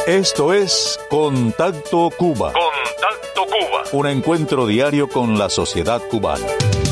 Esto es Contacto Cuba. Contacto Cuba. Un encuentro diario con la sociedad cubana.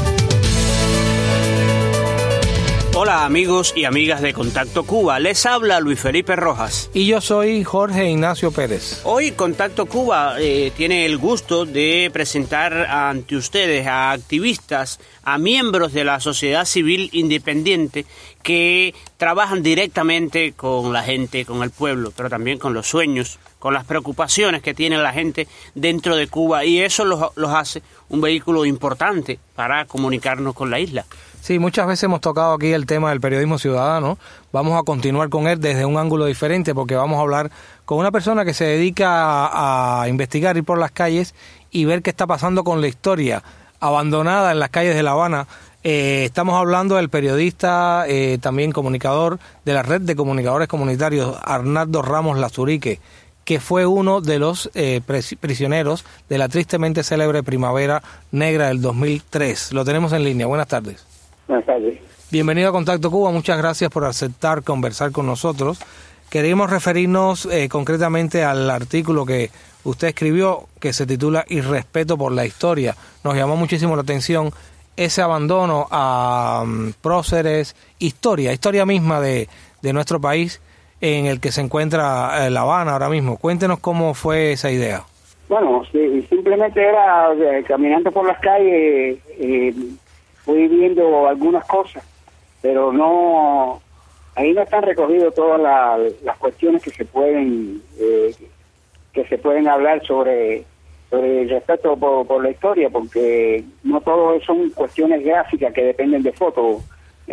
Hola amigos y amigas de Contacto Cuba, les habla Luis Felipe Rojas. Y yo soy Jorge Ignacio Pérez. Hoy Contacto Cuba tiene el gusto de presentar ante ustedes a activistas, a miembros de la sociedad civil independiente que trabajan directamente con la gente, con el pueblo, pero también con los sueños, con las preocupaciones que tiene la gente dentro de Cuba, y eso los hace un vehículo importante para comunicarnos con la isla. Sí, muchas veces hemos tocado aquí el tema del periodismo ciudadano. Vamos a continuar con él desde un ángulo diferente porque vamos a hablar con una persona que se dedica a investigar, ir por las calles y ver qué está pasando con la historia abandonada en las calles de La Habana. Estamos hablando del periodista, también comunicador de la Red de Comunicadores Comunitarios, Arnaldo Ramos Lazurique, que fue uno de los prisioneros de la tristemente célebre Primavera Negra del 2003. Lo tenemos en línea. Buenas tardes. Buenas tardes. Bienvenido a Contacto Cuba, muchas gracias por aceptar conversar con nosotros. Queríamos referirnos concretamente al artículo que usted escribió, que se titula Irrespeto por la historia. Nos llamó muchísimo la atención ese abandono a próceres, historia misma de nuestro país en el que se encuentra La Habana ahora mismo. Cuéntenos cómo fue esa idea. Bueno, sí, simplemente era caminando por las calles, fui viendo algunas cosas, pero no, ahí no están recogidas todas las cuestiones que se pueden hablar sobre el respeto por la historia, porque no todo son cuestiones gráficas que dependen de fotos,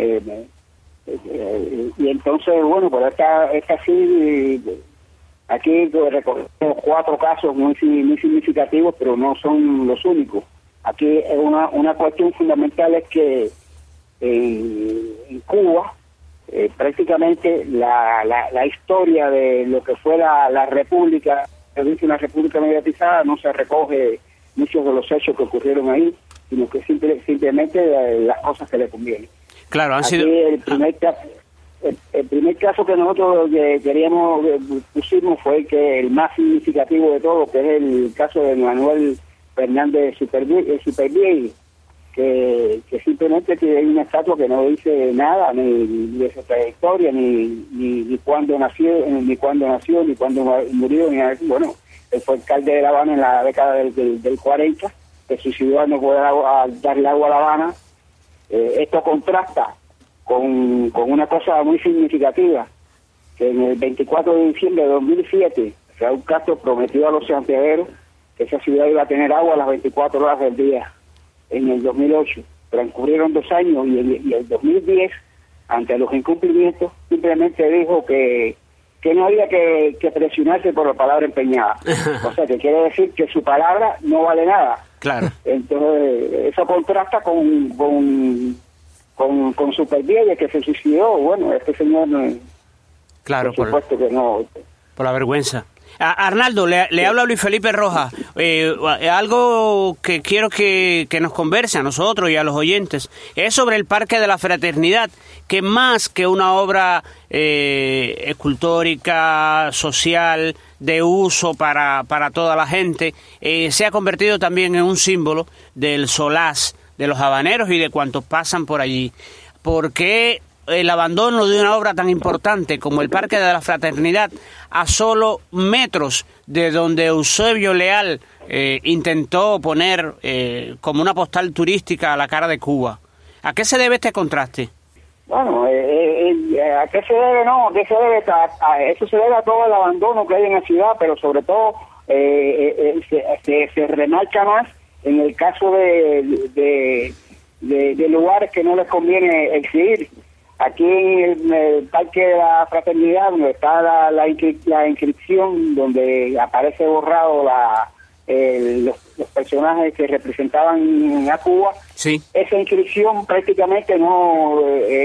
y entonces, bueno, pues esta sí, aquí recogemos 4 casos muy significativos, pero no son los únicos. Aquí una cuestión fundamental es que en Cuba prácticamente la historia de lo que fue la república, es una república mediatizada, no se recoge muchos de los hechos que ocurrieron ahí, sino que simplemente las cosas que le convienen. Claro, han aquí sido... El primer caso que nosotros pusimos fue el más significativo de todo, que es el caso de Manuel Fernández Supervielle, que simplemente tiene una estatua que no dice nada, ni de su trayectoria, ni cuándo nació, ni cuándo murió, ni nada. Bueno, él fue alcalde de La Habana en la década del 40, que suicidó al no poder darle agua a La Habana. Esto contrasta con una cosa muy significativa, que en el 24 de diciembre de 2007, Raúl Castro prometió a los santiagueros que esa ciudad iba a tener agua a las 24 horas del día. En el 2008 transcurrieron 2 años y en el 2010, ante los incumplimientos, simplemente dijo que no había que presionarse por la palabra empeñada. O sea, que quiere decir que su palabra no vale nada. Claro. Entonces, eso contrasta con Supervielle, que se suicidó. Bueno, este señor, claro, por supuesto que no. Por la vergüenza. Arnaldo, le habla Luis Felipe Rojas. Algo que quiero que nos converse a nosotros y a los oyentes es sobre el Parque de la Fraternidad, que más que una obra escultórica, social, de uso para toda la gente, se ha convertido también en un símbolo del solaz de los habaneros y de cuantos pasan por allí. ¿Por qué el abandono de una obra tan importante como el Parque de la Fraternidad a solo metros de donde Eusebio Leal intentó poner como una postal turística a la cara de Cuba? ¿A qué se debe este contraste? Bueno, ¿a qué se debe? No, ¿a qué se debe? Eso se debe a todo el abandono que hay en la ciudad, pero sobre todo se remarca más en el caso de lugares que no les conviene exhibir. Aquí en el Parque de la Fraternidad, donde está la inscripción, donde aparece borrado los personajes que representaban a Cuba, sí. Esa inscripción prácticamente no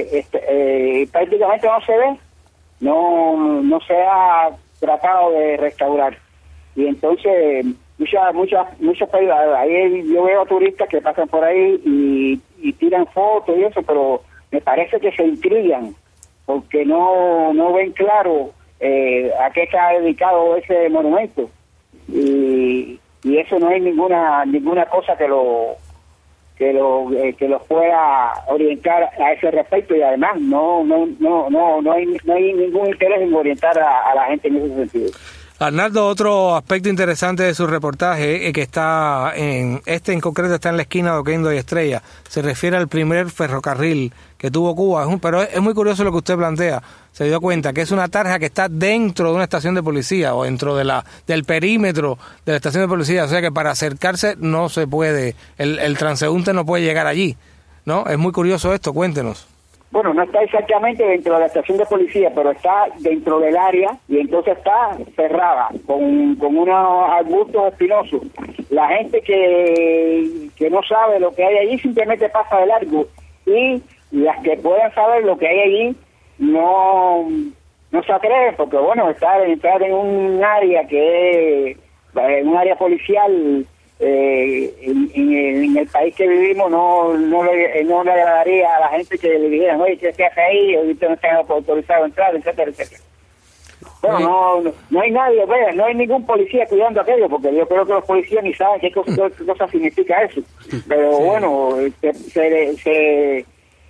se ve, no se ha tratado de restaurar. Y entonces muchas ahí yo veo a turistas que pasan por ahí y tiran fotos y eso, pero me parece que se intrigan porque no ven claro a qué está dedicado ese monumento, y eso no hay ninguna cosa que los pueda orientar a ese respecto, y además no hay ningún interés en orientar a la gente en ese sentido. Arnaldo, otro aspecto interesante de su reportaje, que está en concreto está en la esquina de Oquendo y Estrella, se refiere al primer ferrocarril que tuvo Cuba, pero es muy curioso lo que usted plantea. Se dio cuenta que es una tarja que está dentro de una estación de policía o dentro del perímetro de la estación de policía, o sea que para acercarse no se puede, el transeúnte no puede llegar allí, ¿no? Es muy curioso esto, cuéntenos. Bueno, no está exactamente dentro de la estación de policía, pero está dentro del área y entonces está cerrada con unos arbustos espinosos. La gente que no sabe lo que hay allí simplemente pasa de largo, y las que puedan saber lo que hay allí no se atreven, porque bueno, entrar en un área que es un área policial en el país que vivimos no le agradaría a la gente que le dijeran, oye, ¿qué hace ahí? Ahorita no está autorizado a entrar, etcétera, etcétera. Bueno, no hay nadie, no hay ningún policía cuidando aquello, porque yo creo que los policías ni saben qué cosa significa eso. Pero sí, bueno, se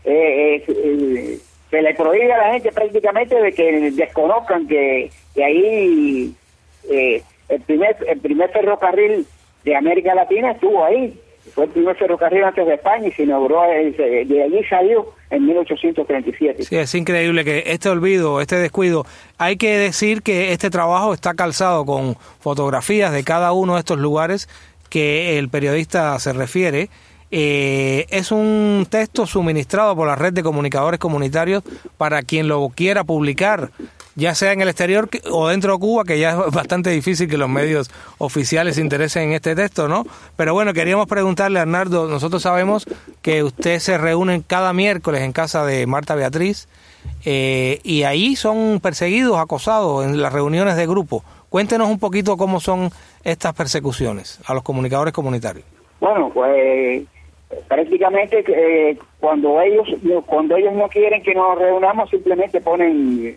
le prohíbe a la gente prácticamente de que desconozcan que ahí el primer ferrocarril de América Latina estuvo ahí. Fue el primer ferrocarril antes de España y se inauguró, de allí salió en 1837. Sí, es increíble que este olvido, este descuido. Hay que decir que este trabajo está calzado con fotografías de cada uno de estos lugares que el periodista se refiere. Es un texto suministrado por la red de comunicadores comunitarios para quien lo quiera publicar, ya sea en el exterior o dentro de Cuba, que ya es bastante difícil que los medios oficiales se interesen en este texto, ¿no? Pero bueno, queríamos preguntarle a Arnaldo, nosotros sabemos que usted se reúne cada miércoles en casa de Marta Beatriz, y ahí son perseguidos, acosados en las reuniones de grupo. Cuéntenos un poquito cómo son estas persecuciones a los comunicadores comunitarios. Bueno, pues prácticamente cuando ellos no quieren que nos reunamos, simplemente ponen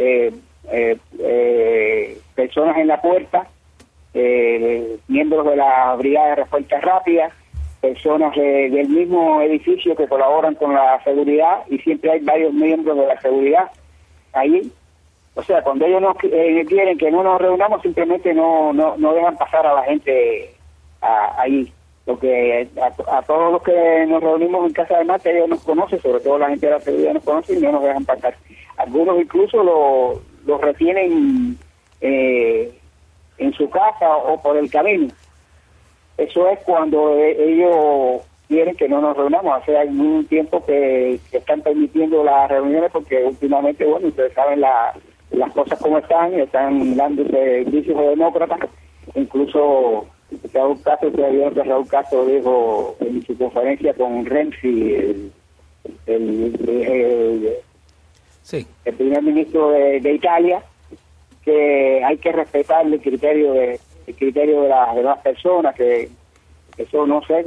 personas en la puerta, miembros de la Brigada de Respuesta Rápida, personas del mismo edificio que colaboran con la seguridad, y siempre hay varios miembros de la seguridad ahí. O sea, cuando ellos no quieren que no nos reunamos, simplemente no dejan pasar a la gente ahí. Porque a todos los que nos reunimos en casa de Marta, ellos nos conocen, sobre todo la gente de la seguridad nos conoce y no nos dejan pasar. Algunos incluso los retienen en su casa o por el camino. Eso es cuando ellos quieren que no nos reunamos. Hace algún tiempo que están permitiendo las reuniones, porque últimamente, bueno, ustedes saben las cosas como están dando servicios demócratas. Incluso Raúl Castro dijo en su conferencia con Renzi, el primer ministro de Italia, que hay que respetar el criterio de las demás personas, que eso no sé,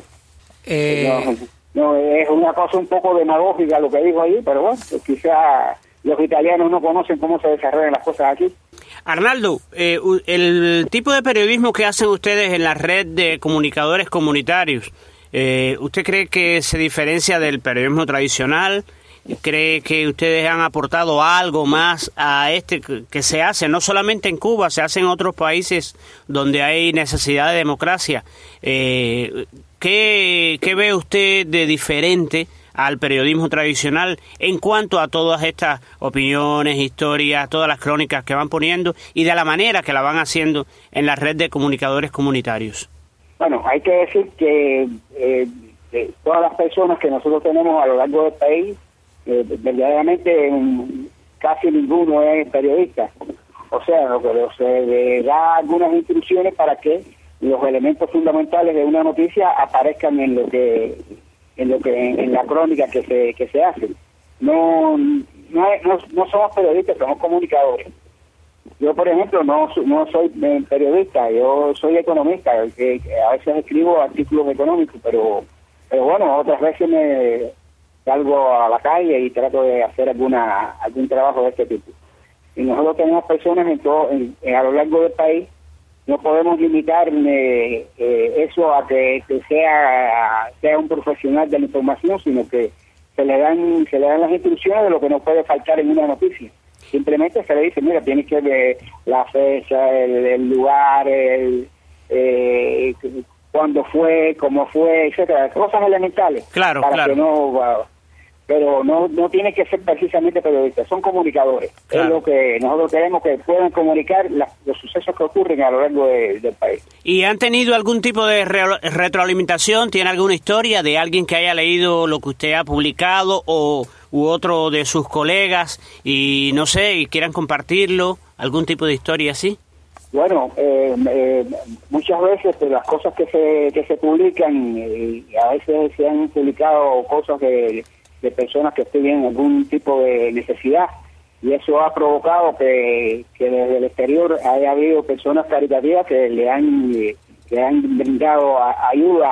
no es una cosa un poco demagógica lo que dijo ahí, pero bueno, quizá los italianos no conocen cómo se desarrollan las cosas aquí. Arnaldo, el tipo de periodismo que hacen ustedes en la red de comunicadores comunitarios, ¿usted cree que se diferencia del periodismo tradicional? ¿Cree que ustedes han aportado algo más a que se hace, no solamente en Cuba, se hace en otros países donde hay necesidad de democracia? ¿Qué ve usted de diferente al periodismo tradicional en cuanto a todas estas opiniones, historias, todas las crónicas que van poniendo y de la manera que la van haciendo en la red de comunicadores comunitarios? Bueno, hay que decir que todas las personas que nosotros tenemos a lo largo del país, verdaderamente casi ninguno es periodista. O sea, lo que se da algunas instrucciones para que los elementos fundamentales de una noticia aparezcan en la crónica que se hace. No somos periodistas, somos comunicadores. Yo, por ejemplo, no soy periodista, yo soy economista, que a veces escribo artículos económicos, pero bueno, otras veces me salgo a la calle y trato de hacer algún trabajo de este tipo. y nosotros tenemos personas a lo largo del país. No podemos limitar eso a que sea un profesional de la información, sino que se le dan las instrucciones de lo que no puede faltar en una noticia. Simplemente se le dice, mira, tienes que ver la fecha, el lugar, cuándo fue, cómo fue, etcétera, cosas elementales. Claro. Pero no tiene que ser precisamente periodistas, son comunicadores. Claro. Es lo que nosotros queremos, que puedan comunicar los sucesos que ocurren a lo largo del país. ¿Y han tenido algún tipo de retroalimentación? ¿Tiene alguna historia de alguien que haya leído lo que usted ha publicado u otro de sus colegas y no sé, y quieran compartirlo? ¿Algún tipo de historia así? Bueno, muchas veces las cosas que se publican, a veces se han publicado cosas de personas que tienen algún tipo de necesidad, y eso ha provocado que desde el exterior haya habido personas caritativas que le han brindado ayuda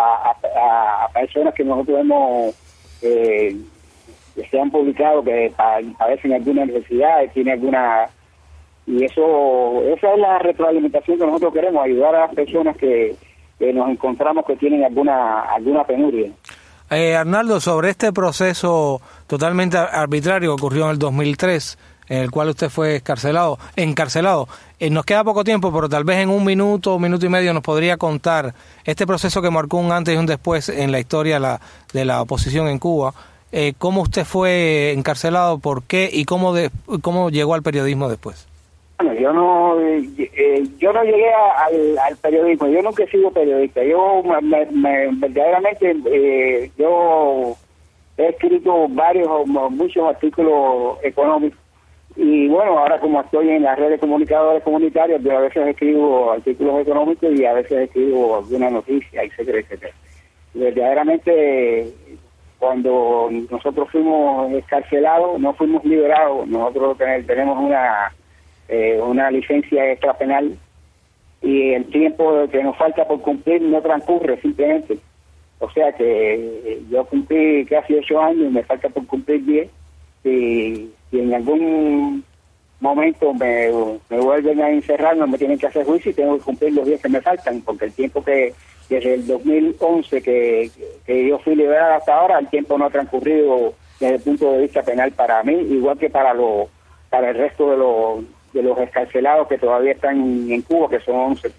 a personas que nosotros hemos que se han publicado, que padecen alguna necesidad, tiene alguna, y esa es la retroalimentación que nosotros queremos, ayudar a las personas que nos encontramos que tienen alguna penuria. Arnaldo, sobre este proceso totalmente arbitrario que ocurrió en el 2003, en el cual usted fue encarcelado, nos queda poco tiempo, pero tal vez en un minuto y medio nos podría contar este proceso que marcó un antes y un después en la historia de la oposición en Cuba. ¿Cómo usted fue encarcelado, por qué y cómo llegó al periodismo después? Bueno, yo no llegué al periodismo, yo nunca he sido periodista, yo verdaderamente yo he escrito muchos artículos económicos, y bueno, ahora como estoy en las redes de comunicadores comunitarios, yo a veces escribo artículos económicos y a veces escribo alguna noticia, etcétera, etcétera. Y verdaderamente, cuando nosotros fuimos escarcelados, no fuimos liberados, nosotros tenemos una licencia extrapenal, y el tiempo que nos falta por cumplir no transcurre simplemente. O sea que yo cumplí casi 8 años y me falta por cumplir 10, y en algún momento me vuelven a encerrar, no me tienen que hacer juicio y tengo que cumplir los 10 que me faltan, porque el tiempo que desde el 2011 que yo fui liberado hasta ahora, el tiempo no ha transcurrido desde el punto de vista penal para mí, igual que para el resto de los excarcelados que todavía están en Cuba, que son 11.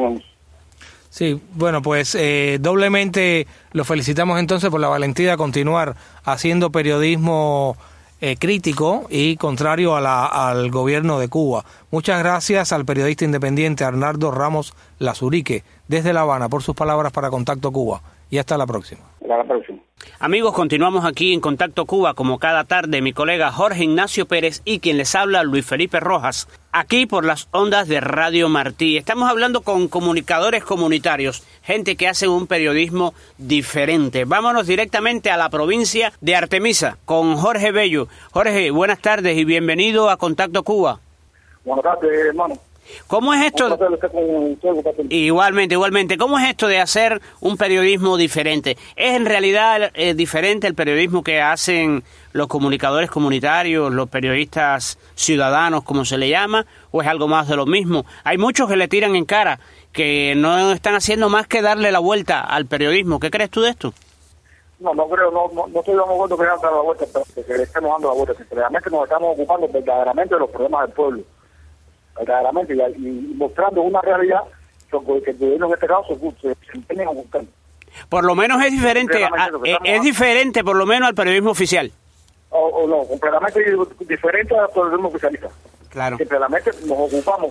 Sí, bueno, pues doblemente lo felicitamos entonces por la valentía de continuar haciendo periodismo crítico y contrario al gobierno de Cuba. Muchas gracias al periodista independiente Arnaldo Ramos Lazurique desde La Habana por sus palabras para Contacto Cuba, y hasta la próxima. Hasta la próxima. Amigos, continuamos aquí en Contacto Cuba, como cada tarde, mi colega Jorge Ignacio Pérez y quien les habla, Luis Felipe Rojas, aquí por las ondas de Radio Martí. Estamos hablando con comunicadores comunitarios, gente que hace un periodismo diferente. Vámonos directamente a la provincia de Artemisa con Jorge Bello. Jorge, buenas tardes y bienvenido a Contacto Cuba. Buenas tardes, hermano. ¿Cómo es esto? Igualmente. ¿Cómo es esto de hacer un periodismo diferente? ¿Es en realidad diferente el periodismo que hacen los comunicadores comunitarios, los periodistas ciudadanos, como se le llama, o es algo más de lo mismo? Hay muchos que le tiran en cara, que no están haciendo más que darle la vuelta al periodismo. ¿Qué crees tú de esto? No creo, no estoy de acuerdo que le dando la vuelta, que le estemos dando la vuelta. Realmente nos estamos ocupando verdaderamente de los problemas del pueblo. Verdaderamente, y mostrando una realidad que el gobierno en este caso se empeña en buscar. Por lo menos es diferente, diferente por lo menos al periodismo oficial. No, completamente diferente al periodismo oficialista. Claro. Simplemente nos ocupamos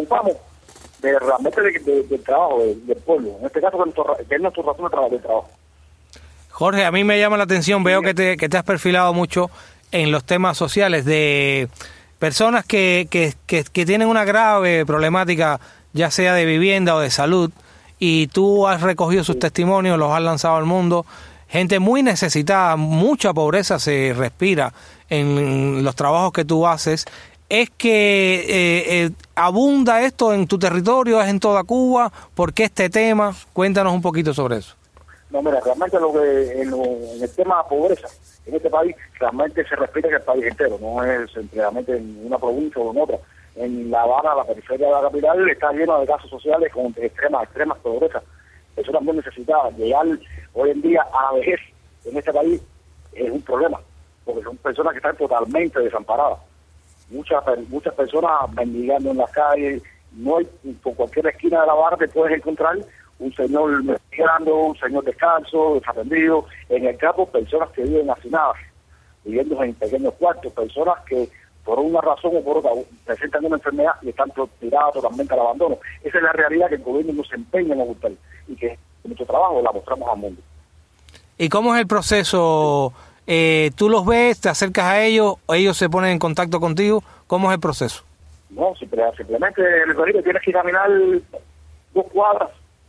de realmente del trabajo del pueblo. En este caso, que es nuestra razón de trabajo. Jorge, a mí me llama la atención, veo que te has perfilado mucho en los temas sociales de personas que tienen una grave problemática, ya sea de vivienda o de salud, y tú has recogido sus testimonios, los has lanzado al mundo. Gente muy necesitada, mucha pobreza se respira en los trabajos que tú haces. ¿Es que abunda esto en tu territorio, es en toda Cuba? ¿Por qué este tema? Cuéntanos un poquito sobre eso. No, mira, realmente en el tema de pobreza, en este país realmente se respeta en el país entero, no es realmente en una provincia o en otra. En La Habana, la periferia de la capital, está lleno de casos sociales con extremas pobreza. Eso también necesita llegar hoy en día a la vejez en este país es un problema, porque son personas que están totalmente desamparadas. Muchas personas mendigando en las calles, no hay, por cualquier esquina de La Habana te puedes encontrar un señor mendigando, un señor descalzo, desatendido. En el campo, personas que viven hacinadas, viviendo en pequeños cuartos, personas que por una razón o por otra presentan una enfermedad y están tiradas totalmente al abandono. Esa es la realidad que el gobierno nos empeña en ocultar y que en nuestro trabajo la mostramos al mundo. ¿Y cómo es el proceso? ¿Tú los ves, te acercas a ellos, o ellos se ponen en contacto contigo? ¿Cómo es el proceso? No, simplemente tienes que caminar 2 cuadras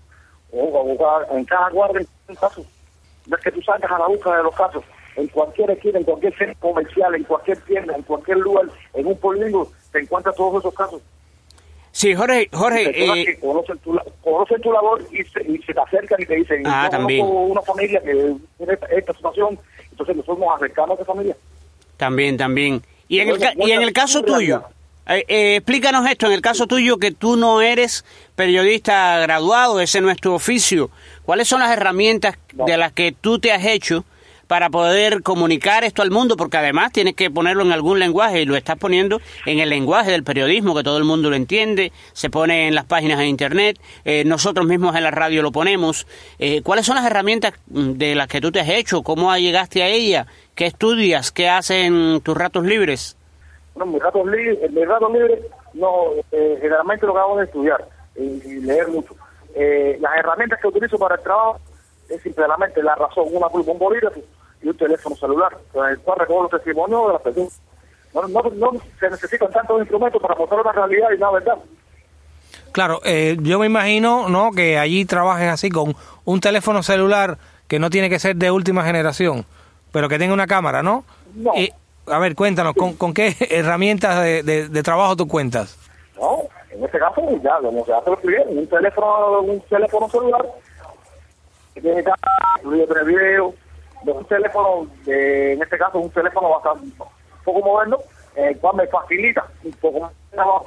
o en cada cuadra en un caso. No es que tú salgas a la búsqueda de los casos. En cualquier esquina, en cualquier centro comercial, en cualquier tienda, en cualquier lugar, en un polígono, te encuentras todos esos casos. Sí, Jorge, que conocen tu labor y se te acercan y te dicen, yo también. conozco una familia que tiene esta situación, entonces nosotros nos acercamos a esa familia. También. Y en el caso tuyo, explícanos esto, en el caso tuyo que tú no eres periodista graduado, ese no es tu oficio, ¿cuáles son las herramientas de las que tú te has hecho para poder comunicar esto al mundo? Porque además tienes que ponerlo en algún lenguaje y lo estás poniendo en el lenguaje del periodismo, que todo el mundo lo entiende, se pone en las páginas de internet, nosotros mismos en la radio lo ponemos. ¿Cuáles son las herramientas de las que tú te has hecho? ¿Cómo llegaste a ella? ¿Qué estudias? ¿Qué haces en tus ratos libres? Bueno, en mis ratos libres, generalmente lo que hago es estudiar y leer mucho. Las herramientas que utilizo para el trabajo es simplemente la razón, un bolígrafo y un teléfono celular, con el cual recojo los testimonios de las personas. No se necesitan tantos instrumentos para mostrar una realidad y una verdad. Claro, yo me imagino, ¿no?, que allí trabajen así con un teléfono celular que no tiene que ser de última generación, pero que tenga una cámara, ¿no? No. A ver, cuéntanos, ¿con qué herramientas de trabajo tú cuentas? No, en este caso, ya te lo escribieron, un teléfono celular que tiene cámara, incluye 3 videos, un teléfono, en este caso un teléfono bastante un poco moderno, el cual me facilita un poco más trabajo.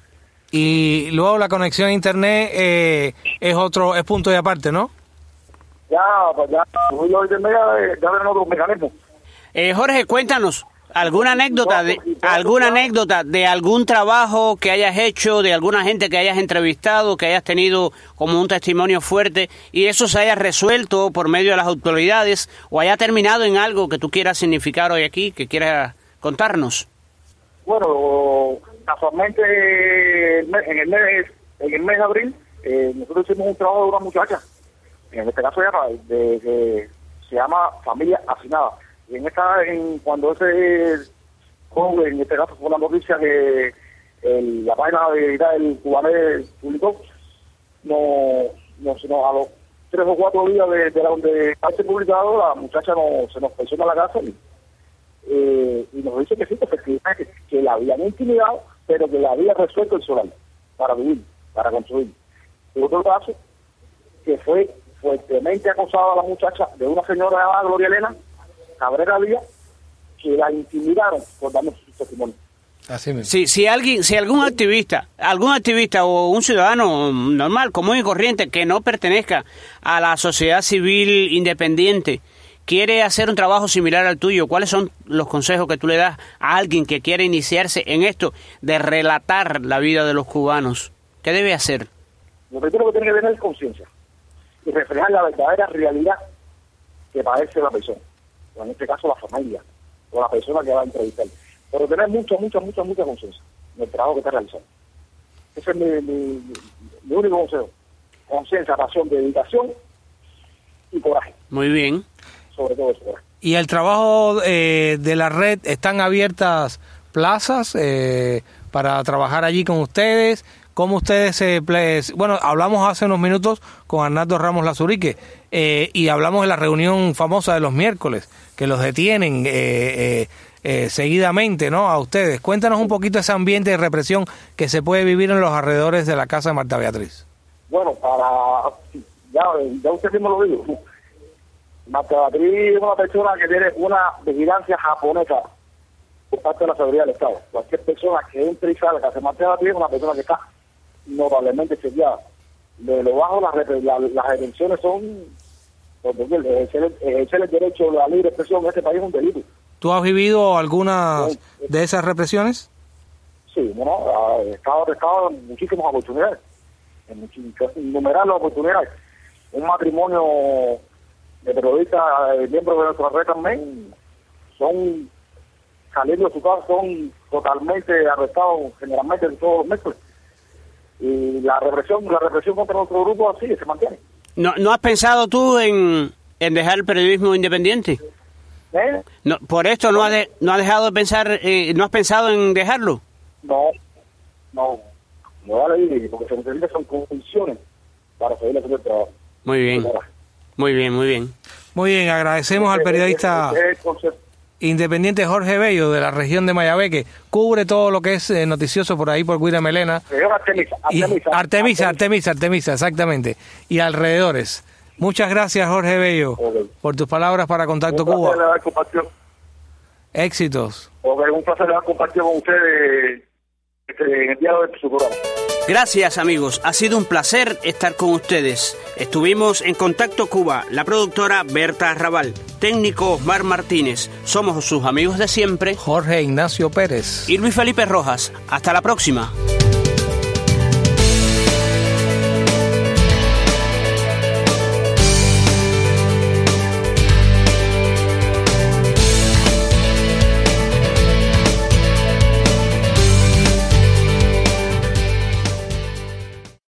Y luego la conexión a internet es punto de aparte, ¿no? Ya ven otros mecanismos. Jorge, cuéntanos alguna anécdota de algún trabajo que hayas hecho, de alguna gente que hayas entrevistado, que hayas tenido como un testimonio fuerte y eso se haya resuelto por medio de las autoridades o haya terminado en algo que tú quieras significar hoy aquí, que quieras contarnos. Bueno, casualmente en el mes de abril nosotros hicimos un trabajo de una muchacha, en este caso se llama Familia Hacinada. Y cuando ese joven, en este caso fue una noticia que la página de del Cubanés publicó, a los 3 o 4 días de donde haberse publicado, la muchacha se nos persona a la casa y nos dice que sí, efectivamente, que la habían intimidado, pero que la había resuelto el solar para vivir, para construir. Y otro caso, que fue fuertemente acosada a la muchacha de una señora llamada Gloria Elena Cabrera Díaz, que la intimidaron por darnos su testimonio. Así mismo. Si algún activista o un ciudadano normal, común y corriente que no pertenezca a la sociedad civil independiente quiere hacer un trabajo similar al tuyo, ¿cuáles son los consejos que tú le das a alguien que quiere iniciarse en esto de relatar la vida de los cubanos? ¿Qué debe hacer? Lo primero que tiene que tener es conciencia y reflejar la verdadera realidad que padece la persona, o en este caso la familia, o la persona que va a entrevistar. Pero tener mucha conciencia en el trabajo que está realizando. Ese es mi único consejo. Conciencia, pasión, dedicación y coraje. Muy bien. Sobre todo eso, coraje. Y el trabajo de la red, ¿están abiertas plazas para trabajar allí con ustedes? ¿Cómo ustedes bueno, hablamos hace unos minutos con Arnaldo Ramos Lazurique y hablamos de la reunión famosa de los miércoles, que los detienen seguidamente, ¿no?, a ustedes. Cuéntanos un poquito ese ambiente de represión que se puede vivir en los alrededores de la casa de Marta Beatriz. Bueno, ya usted mismo lo dijo. Marta Beatriz es una persona que tiene una vigilancia japonesa por parte de la seguridad del Estado. Cualquier persona que entre y salga, que Marta Beatriz es una persona que está notablemente chequeada. De lo bajo, las retenciones son, porque ejercer el derecho a la libre expresión en este país es un delito. ¿Tú has vivido alguna de esas represiones? Sí, bueno, he estado arrestado en muchísimas oportunidades, en innumerables oportunidades. Un matrimonio de periodistas, miembros de nuestra red también, son saliendo de su casa, son totalmente arrestados, generalmente en todos los meses. Y la represión contra nuestro grupo así se mantiene. ¿No has pensado tú en dejar el periodismo independiente? No, por esto no has dejado de pensar, ¿no has pensado en dejarlo? No vale, porque se necesitan son condiciones para seguir haciendo el trabajo. Muy bien, agradecemos al periodista independiente Jorge Bello, de la región de Mayagüez, que cubre todo lo que es noticioso por ahí, por Guira Melena. Artemisa, exactamente, y alrededores. Muchas gracias, Jorge Bello, por tus palabras para Contacto Cuba. Éxitos. Un placer haber compartido con ustedes en el diálogo de su programa. Gracias, amigos. Ha sido un placer estar con ustedes. Estuvimos en Contacto Cuba, la productora Berta Arrabal, técnico Osmar Martínez. Somos sus amigos de siempre, Jorge Ignacio Pérez y Luis Felipe Rojas. Hasta la próxima.